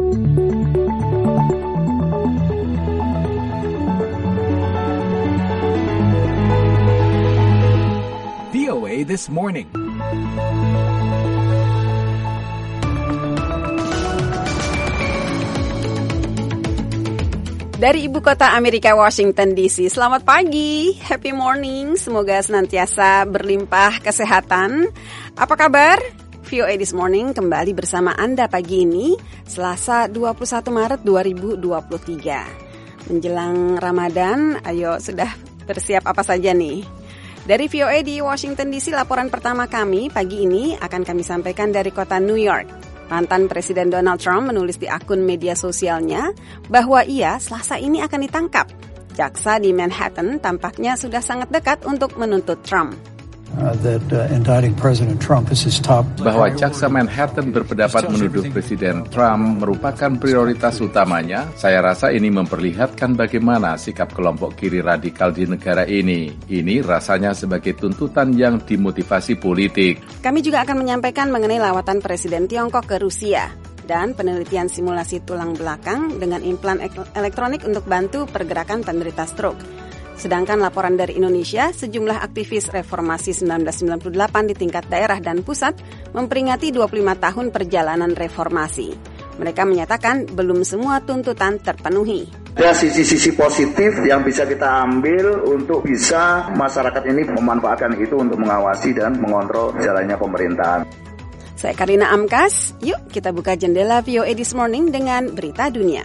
VOA This Morning. Dari ibu kota Amerika, Washington DC, selamat pagi, happy morning, semoga senantiasa berlimpah kesehatan. Apa kabar? VOA This Morning kembali bersama Anda pagi ini, Selasa 21 Maret 2023. Menjelang Ramadan, ayo sudah bersiap apa saja nih? Dari VOA di Washington DC, laporan pertama kami pagi ini akan kami sampaikan dari kota New York. Mantan Presiden Donald Trump menulis di akun media sosialnya bahwa ia Selasa ini akan ditangkap. Jaksa di Manhattan tampaknya sudah sangat dekat untuk menuntut Trump. Bahwa jaksa Manhattan berpendapat menuduh Presiden Trump merupakan prioritas utamanya, saya rasa ini memperlihatkan bagaimana sikap kelompok kiri radikal di negara ini. Ini rasanya sebagai tuntutan yang dimotivasi politik. Kami juga akan menyampaikan mengenai lawatan Presiden Tiongkok ke Rusia dan penelitian simulasi tulang belakang dengan implan elektronik untuk bantu pergerakan penderita stroke. Sedangkan laporan dari Indonesia, sejumlah aktivis reformasi 1998 di tingkat daerah dan pusat memperingati 25 tahun perjalanan reformasi. Mereka menyatakan belum semua tuntutan terpenuhi. Ada sisi-sisi positif yang bisa kita ambil untuk bisa masyarakat ini memanfaatkan itu untuk mengawasi dan mengontrol jalannya pemerintahan. Saya Karina Amkas, yuk kita buka jendela VOA This Morning dengan berita dunia.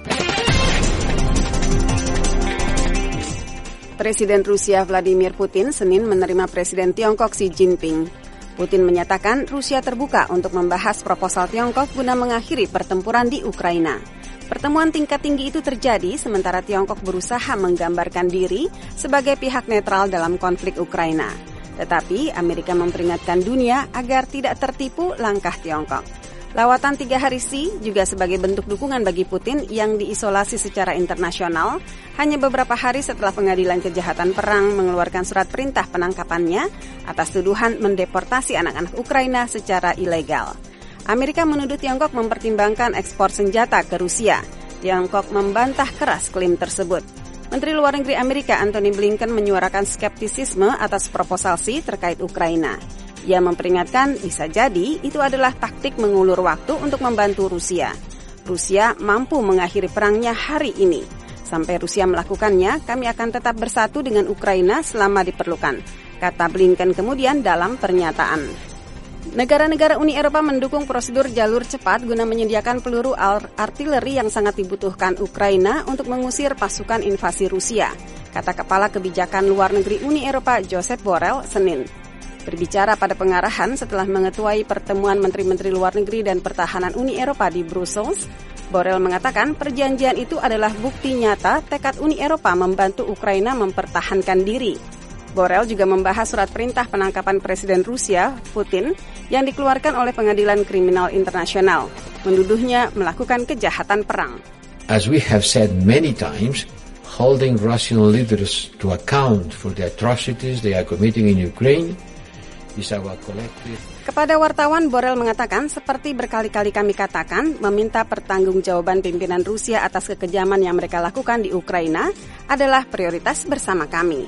Presiden Rusia Vladimir Putin Senin menerima Presiden Tiongkok Xi Jinping. Putin menyatakan Rusia terbuka untuk membahas proposal Tiongkok guna mengakhiri pertempuran di Ukraina. Pertemuan tingkat tinggi itu terjadi sementara Tiongkok berusaha menggambarkan diri sebagai pihak netral dalam konflik Ukraina. Tetapi Amerika memperingatkan dunia agar tidak tertipu langkah Tiongkok. Lawatan 3 hari Xi juga sebagai bentuk dukungan bagi Putin yang diisolasi secara internasional hanya beberapa hari setelah Pengadilan Kejahatan Perang mengeluarkan surat perintah penangkapannya atas tuduhan mendeportasi anak-anak Ukraina secara ilegal. Amerika menuduh Tiongkok mempertimbangkan ekspor senjata ke Rusia. Tiongkok membantah keras klaim tersebut. Menteri Luar Negeri Amerika Antony Blinken menyuarakan skeptisisme atas proposal Xi terkait Ukraina. Ia memperingatkan bisa jadi itu adalah taktik mengulur waktu untuk membantu Rusia. Rusia mampu mengakhiri perangnya hari ini. Sampai Rusia melakukannya, kami akan tetap bersatu dengan Ukraina selama diperlukan, kata Blinken kemudian dalam pernyataan. Negara-negara Uni Eropa mendukung prosedur jalur cepat guna menyediakan peluru artileri yang sangat dibutuhkan Ukraina untuk mengusir pasukan invasi Rusia, kata Kepala Kebijakan Luar Negeri Uni Eropa Josep Borrell Senin. Berbicara pada pengarahan setelah mengetuai pertemuan Menteri-Menteri Luar Negeri dan Pertahanan Uni Eropa di Brussels, Borrell mengatakan perjanjian itu adalah bukti nyata tekad Uni Eropa membantu Ukraina mempertahankan diri. Borrell juga membahas surat perintah penangkapan Presiden Rusia, Putin, yang dikeluarkan oleh Pengadilan Kriminal Internasional, menduduhnya melakukan kejahatan perang. As we have said many times, holding Russian leaders to account for the atrocities they are committing in Ukraine is our collective. Kepada wartawan, Borrell mengatakan, seperti berkali-kali kami katakan, meminta pertanggungjawaban pimpinan Rusia atas kekejaman yang mereka lakukan di Ukraina adalah prioritas bersama kami.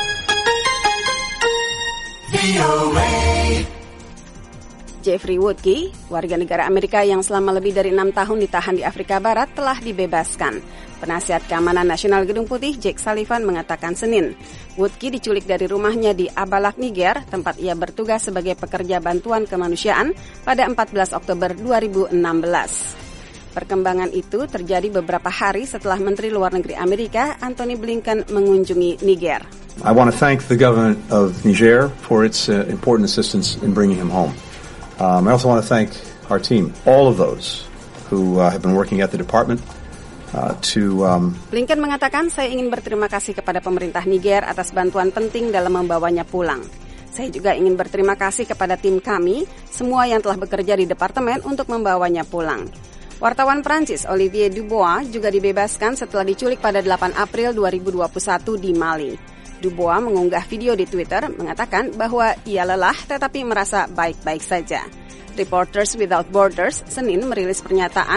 Jeffrey Woodke, warga negara Amerika yang selama lebih dari 6 tahun ditahan di Afrika Barat, telah dibebaskan. Penasihat Keamanan Nasional Gedung Putih Jake Sullivan mengatakan Senin, Woodke diculik dari rumahnya di Abalak, Niger, tempat ia bertugas sebagai pekerja bantuan kemanusiaan pada 14 Oktober 2016. Perkembangan itu terjadi beberapa hari setelah Menteri Luar Negeri Amerika Antony Blinken mengunjungi Niger. I want to thank the government of Niger for its important assistance in bringing him home. I also want to thank our team, all of those who have been working at the department Blinken mengatakan, saya ingin berterima kasih kepada pemerintah Niger atas bantuan penting dalam membawanya pulang. Saya juga ingin berterima kasih kepada tim kami, semua yang telah bekerja di departemen untuk membawanya pulang. Wartawan Prancis Olivier Dubois juga dibebaskan setelah diculik pada 8 April 2021 di Mali. Dubois mengunggah video di Twitter mengatakan bahwa ia lelah tetapi merasa baik-baik saja. Reporters Without Borders Senin merilis pernyataan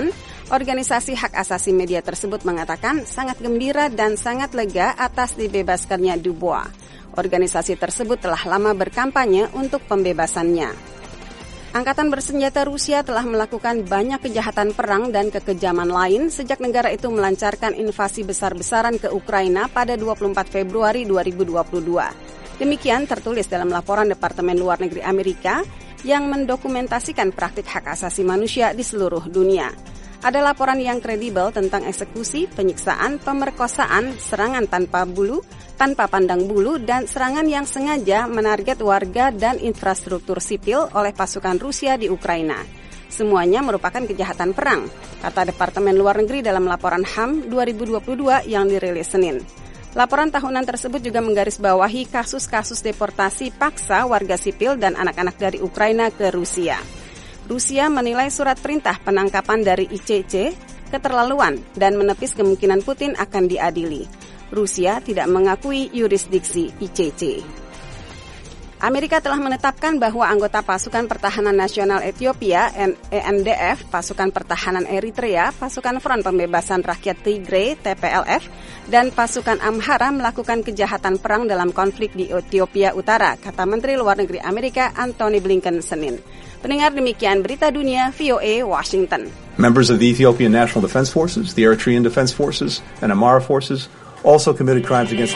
Organisasi hak asasi media tersebut mengatakan sangat gembira dan sangat lega atas dibebaskannya Dubois. Organisasi tersebut telah lama berkampanye untuk pembebasannya. Angkatan bersenjata Rusia telah melakukan banyak kejahatan perang dan kekejaman lain sejak negara itu melancarkan invasi besar-besaran ke Ukraina pada 24 Februari 2022. Demikian tertulis dalam laporan Departemen Luar Negeri Amerika yang mendokumentasikan praktik hak asasi manusia di seluruh dunia. Ada laporan yang kredibel tentang eksekusi, penyiksaan, pemerkosaan, serangan tanpa pandang bulu, dan serangan yang sengaja menarget warga dan infrastruktur sipil oleh pasukan Rusia di Ukraina. Semuanya merupakan kejahatan perang, kata Departemen Luar Negeri dalam laporan HAM 2022 yang dirilis Senin. Laporan tahunan tersebut juga menggarisbawahi kasus-kasus deportasi paksa warga sipil dan anak-anak dari Ukraina ke Rusia. Rusia menilai surat perintah penangkapan dari ICC keterlaluan dan menepis kemungkinan Putin akan diadili. Rusia tidak mengakui yurisdiksi ICC. Amerika telah menetapkan bahwa anggota Pasukan Pertahanan Nasional Ethiopia, ENDF, Pasukan Pertahanan Eritrea, Pasukan Front Pembebasan Rakyat Tigray, TPLF, dan Pasukan Amhara melakukan kejahatan perang dalam konflik di Ethiopia Utara, kata Menteri Luar Negeri Amerika Antony Blinken Senin. Pendengar, demikian berita dunia VOA Washington. Members of the Ethiopian National Defense Forces, the Eritrean Defense Forces, and Amhara Forces also committed crimes against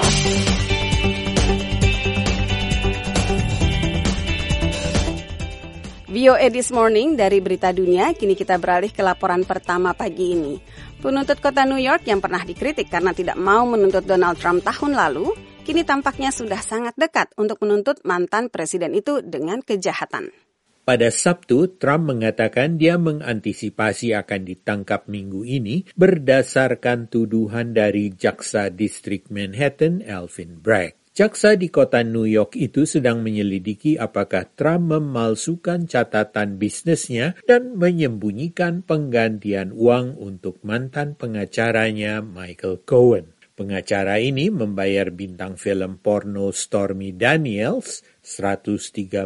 VOA This Morning dari Berita Dunia, kini kita beralih ke laporan pertama pagi ini. Penuntut kota New York yang pernah dikritik karena tidak mau menuntut Donald Trump tahun lalu, kini tampaknya sudah sangat dekat untuk menuntut mantan presiden itu dengan kejahatan. Pada Sabtu, Trump mengatakan dia mengantisipasi akan ditangkap minggu ini berdasarkan tuduhan dari Jaksa Distrik Manhattan, Alvin Bragg. Jaksa di kota New York itu sedang menyelidiki apakah Trump memalsukan catatan bisnisnya dan menyembunyikan penggantian uang untuk mantan pengacaranya Michael Cohen. Pengacara ini membayar bintang film porno Stormy Daniels $130,000.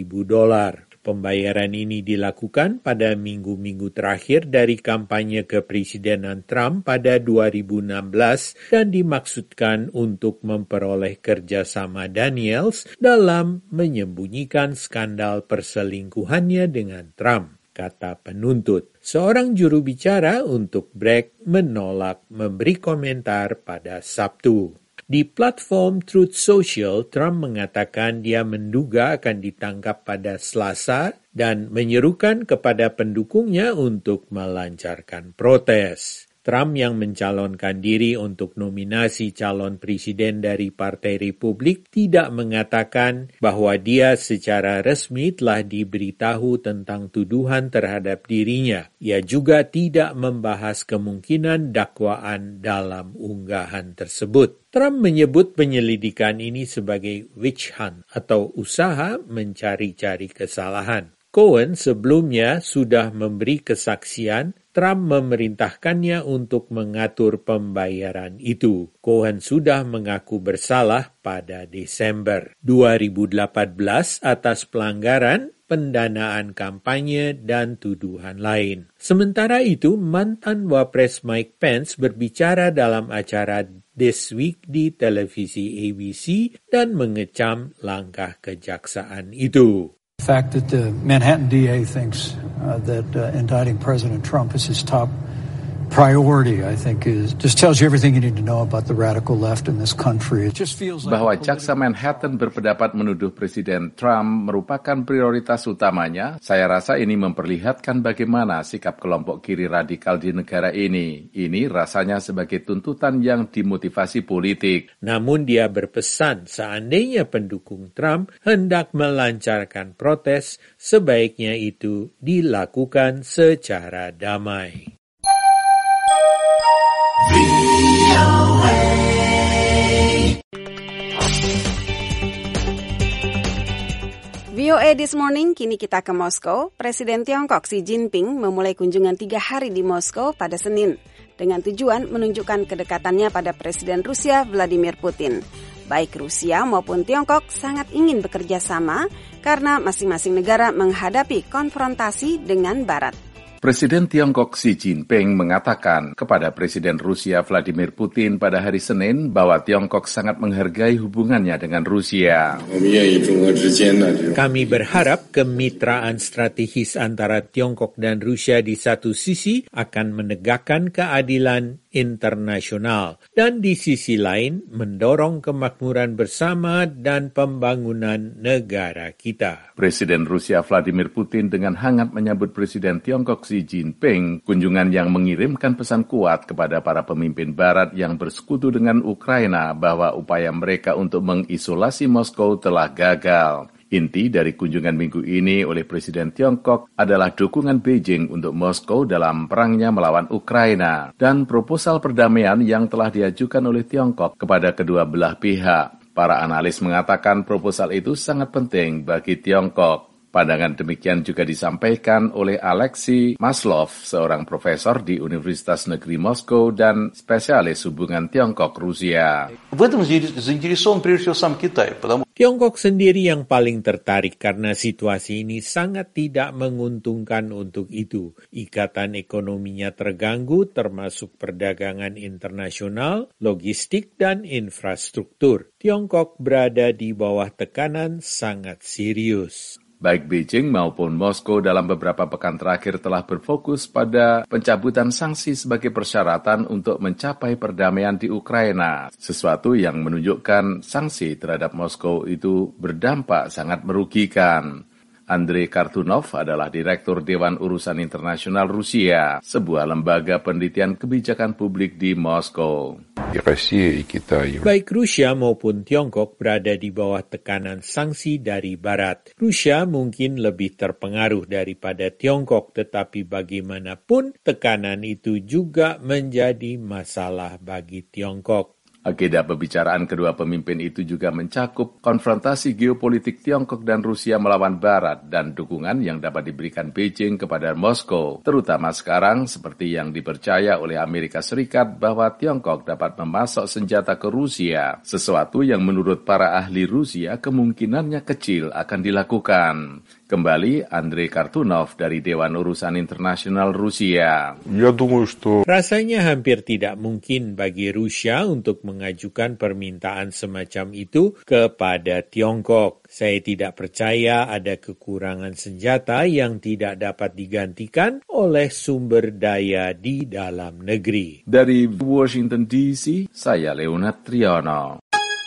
Pembayaran ini dilakukan pada minggu-minggu terakhir dari kampanye kepresidenan Trump pada 2016 dan dimaksudkan untuk memperoleh kerjasama Daniels dalam menyembunyikan skandal perselingkuhannya dengan Trump, kata penuntut. Seorang juru bicara untuk Bragg menolak memberi komentar pada Sabtu. Di platform Truth Social, Trump mengatakan dia menduga akan ditangkap pada Selasa dan menyerukan kepada pendukungnya untuk melancarkan protes. Trump yang mencalonkan diri untuk nominasi calon presiden dari Partai Republik tidak mengatakan bahwa dia secara resmi telah diberitahu tentang tuduhan terhadap dirinya. Ia juga tidak membahas kemungkinan dakwaan dalam unggahan tersebut. Trump menyebut penyelidikan ini sebagai witch hunt atau usaha mencari-cari kesalahan. Cohen sebelumnya sudah memberi kesaksian. Trump memerintahkannya untuk mengatur pembayaran itu. Cohen sudah mengaku bersalah pada Desember 2018 atas pelanggaran, pendanaan kampanye, dan tuduhan lain. Sementara itu, mantan Wapres Mike Pence berbicara dalam acara This Week di televisi ABC dan mengecam langkah kejaksaan itu. The fact that the Manhattan DA thinks that indicting President Trump is his top priority, I think, just tells you everything you need to know about the radical left in this country. It just feels like bahwa Jaksa Manhattan berpendapat menuduh Presiden Trump merupakan prioritas utamanya, saya rasa ini memperlihatkan bagaimana sikap kelompok kiri radikal di negara ini. Ini rasanya sebagai tuntutan yang dimotivasi politik. Namun dia berpesan seandainya pendukung Trump hendak melancarkan protes, sebaiknya itu dilakukan secara damai. VOA This Morning, kini kita ke Moskow. Presiden Tiongkok Xi Jinping memulai kunjungan 3 hari di Moskow pada Senin, dengan tujuan menunjukkan kedekatannya pada Presiden Rusia Vladimir Putin. Baik Rusia maupun Tiongkok sangat ingin bekerja sama karena masing-masing negara menghadapi konfrontasi dengan Barat. Presiden Tiongkok Xi Jinping mengatakan kepada Presiden Rusia Vladimir Putin pada hari Senin bahwa Tiongkok sangat menghargai hubungannya dengan Rusia. Kami berharap kemitraan strategis antara Tiongkok dan Rusia di satu sisi akan menegakkan keadilan internasional dan di sisi lain mendorong kemakmuran bersama dan pembangunan negara kita. Presiden Rusia Vladimir Putin dengan hangat menyambut Presiden Tiongkok Xi Jinping, kunjungan yang mengirimkan pesan kuat kepada para pemimpin Barat yang bersekutu dengan Ukraina bahwa upaya mereka untuk mengisolasi Moskow telah gagal. Inti dari kunjungan minggu ini oleh Presiden Tiongkok adalah dukungan Beijing untuk Moskow dalam perangnya melawan Ukraina dan proposal perdamaian yang telah diajukan oleh Tiongkok kepada kedua belah pihak. Para analis mengatakan proposal itu sangat penting bagi Tiongkok. Pandangan demikian juga disampaikan oleh Alexei Maslov, seorang profesor di Universitas Negeri Moskow dan spesialis hubungan Tiongkok-Rusia. Tiongkok sendiri yang paling tertarik karena situasi ini sangat tidak menguntungkan untuk itu. Ikatan ekonominya terganggu termasuk perdagangan internasional, logistik, dan infrastruktur. Tiongkok berada di bawah tekanan sangat serius. Baik Beijing maupun Moskow dalam beberapa pekan terakhir telah berfokus pada pencabutan sanksi sebagai persyaratan untuk mencapai perdamaian di Ukraina. Sesuatu yang menunjukkan sanksi terhadap Moskow itu berdampak sangat merugikan. Andrei Kartunov adalah Direktur Dewan Urusan Internasional Rusia, sebuah lembaga penelitian kebijakan publik di Moskow. Baik Rusia maupun Tiongkok berada di bawah tekanan sanksi dari Barat. Rusia mungkin lebih terpengaruh daripada Tiongkok, tetapi bagaimanapun tekanan itu juga menjadi masalah bagi Tiongkok. Agenda pembicaraan kedua pemimpin itu juga mencakup konfrontasi geopolitik Tiongkok dan Rusia melawan Barat dan dukungan yang dapat diberikan Beijing kepada Moskow, terutama sekarang seperti yang dipercaya oleh Amerika Serikat bahwa Tiongkok dapat memasok senjata ke Rusia, sesuatu yang menurut para ahli Rusia kemungkinannya kecil akan dilakukan. Kembali Andrei Kartunov dari Dewan Urusan Internasional Rusia. Rasanya hampir tidak mungkin bagi Rusia untuk mengajukan permintaan semacam itu kepada Tiongkok. Saya tidak percaya ada kekurangan senjata yang tidak dapat digantikan oleh sumber daya di dalam negeri. Dari Washington DC, saya Leonard Triono.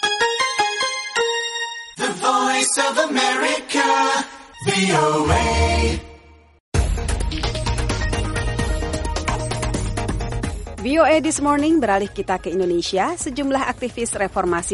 The Voice of America. VOA This Morning beralih kita ke Indonesia. Sejumlah aktivis reformasi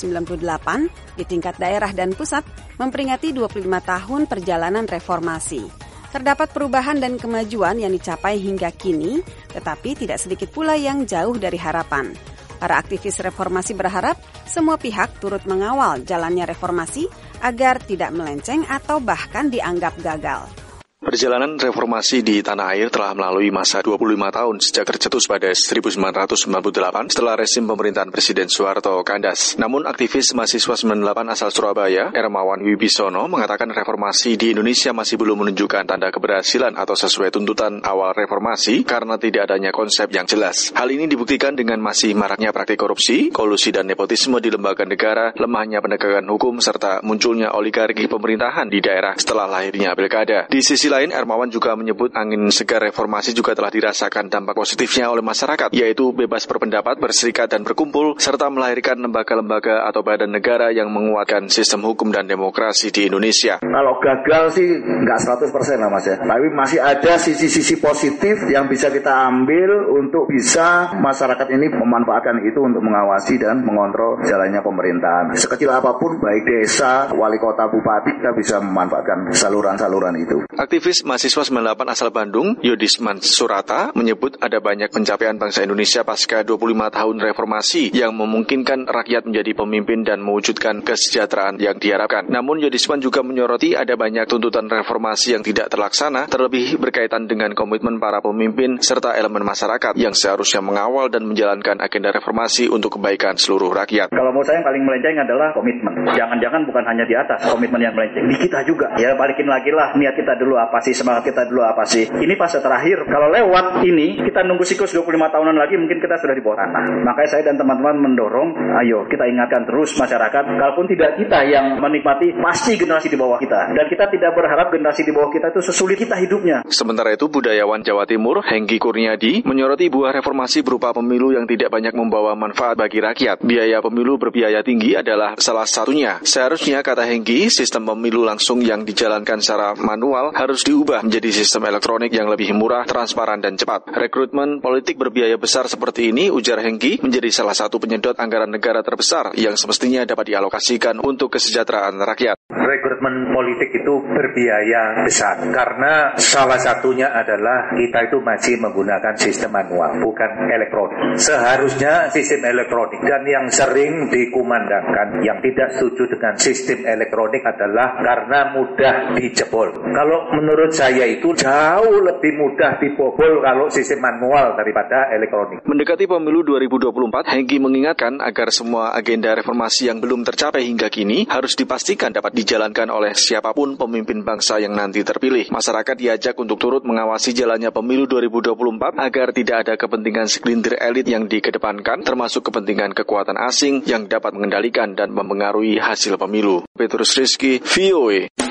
1998 di tingkat daerah dan pusat memperingati 25 tahun perjalanan reformasi. Terdapat perubahan dan kemajuan yang dicapai hingga kini, tetapi tidak sedikit pula yang jauh dari harapan. Para aktivis reformasi berharap semua pihak turut mengawal jalannya reformasi agar tidak melenceng atau bahkan dianggap gagal. Perjalanan reformasi di tanah air telah melalui masa 25 tahun sejak tercetus pada 1998 setelah rezim pemerintahan Presiden Soeharto kandas. Namun aktivis mahasiswa 98 asal Surabaya, Hermawan Wibisono, mengatakan reformasi di Indonesia masih belum menunjukkan tanda keberhasilan atau sesuai tuntutan awal reformasi karena tidak adanya konsep yang jelas. Hal ini dibuktikan dengan masih maraknya praktik korupsi, kolusi dan nepotisme di lembaga negara, lemahnya penegakan hukum, serta munculnya oligarki pemerintahan di daerah setelah lahirnya pilkada. Di sisi lain, Hermawan juga menyebut angin segar reformasi juga telah dirasakan dampak positifnya oleh masyarakat, yaitu bebas berpendapat, berserikat dan berkumpul, serta melahirkan lembaga-lembaga atau badan negara yang menguatkan sistem hukum dan demokrasi di Indonesia. Kalau gagal sih nggak 100% lah Mas ya, tapi masih ada sisi-sisi positif yang bisa kita ambil untuk bisa masyarakat ini memanfaatkan itu untuk mengawasi dan mengontrol jalannya pemerintahan. Sekecil apapun, baik desa, wali kota, bupati, kita bisa memanfaatkan saluran-saluran itu. Aktivis mahasiswa 98 asal Bandung, Yudisman Surata, menyebut ada banyak pencapaian bangsa Indonesia pasca 25 tahun reformasi yang memungkinkan rakyat menjadi pemimpin dan mewujudkan kesejahteraan yang diharapkan. Namun Yudisman juga menyoroti ada banyak tuntutan reformasi yang tidak terlaksana, terlebih berkaitan dengan komitmen para pemimpin serta elemen masyarakat yang seharusnya mengawal dan menjalankan agenda reformasi untuk kebaikan seluruh rakyat. Kalau menurut saya yang paling melenceng adalah komitmen. Jangan-jangan bukan hanya di atas komitmen yang melenceng, di kita juga. Ya balikin lagi lah niat kita dulu apa sih, semangat kita dulu apa sih. Ini fase terakhir. Kalau lewat ini, kita nunggu siklus 25 tahunan lagi, mungkin kita sudah di bawah tanah. Makanya saya dan teman-teman mendorong, ayo kita ingatkan terus masyarakat, kalaupun tidak kita yang menikmati, pasti generasi di bawah kita. Dan kita tidak berharap generasi di bawah kita itu sesulit kita hidupnya. Sementara itu, budayawan Jawa Timur, Hengki Kurniadi, menyoroti buah reformasi berupa pemilu yang tidak banyak membawa manfaat bagi rakyat. Biaya pemilu berbiaya tinggi adalah salah satunya. Seharusnya, kata Hengki, sistem pemilu langsung yang dijalankan secara manual harus diubah menjadi sistem elektronik yang lebih murah, transparan, dan cepat. Rekrutmen politik berbiaya besar seperti ini, ujar Hengki, menjadi salah satu penyedot anggaran negara terbesar yang semestinya dapat dialokasikan untuk kesejahteraan rakyat. Rekrutmen politik itu berbiaya besar karena salah satunya adalah kita itu masih menggunakan sistem manual, bukan elektronik. Seharusnya sistem elektronik, dan yang sering dikumandangkan yang tidak setuju dengan sistem elektronik adalah karena mudah dijebol. Kalau menurut saya itu jauh lebih mudah dibobol kalau sistem manual daripada elektronik. Mendekati pemilu 2024, Hengki mengingatkan agar semua agenda reformasi yang belum tercapai hingga kini harus dipastikan dapat dijalankan oleh siapapun pemimpin bangsa yang nanti terpilih. Masyarakat diajak untuk turut mengawasi jalannya pemilu 2024 agar tidak ada kepentingan segelintir elit yang dikedepankan, termasuk kepentingan kekuatan asing yang dapat mengendalikan dan mempengaruhi hasil pemilu. Petrus Rizky, VOA.